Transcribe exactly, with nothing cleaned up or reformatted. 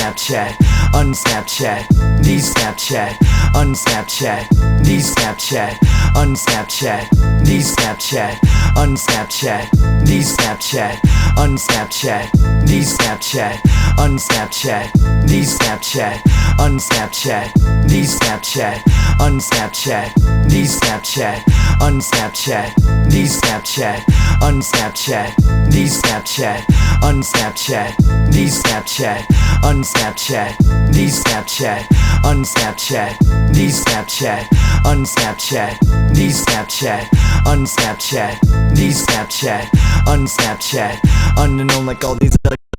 Snapchat, unsnapchat, knees Snapchat, unsnapchat, knees Snapchat, unsnapchat, knees Snapchat, unsnapchat, knees Snapchat, unsnapchat, knees Snapchat, unsnapchat, knees Snapchat, unsnapchat, knees Snapchat, unsnapchat, knees Snapchat, unsnapchat, knees Snapchat, unsnapchat, knees Snapchat, unsnapchat, knees Snapchat, unsnapchat, knees Snapchat, unsnapchat, knees Snapchat, unsnapchat, knees Snapchat, unsnapchat, knees Snapchat, unsnapchat, unknown like all these other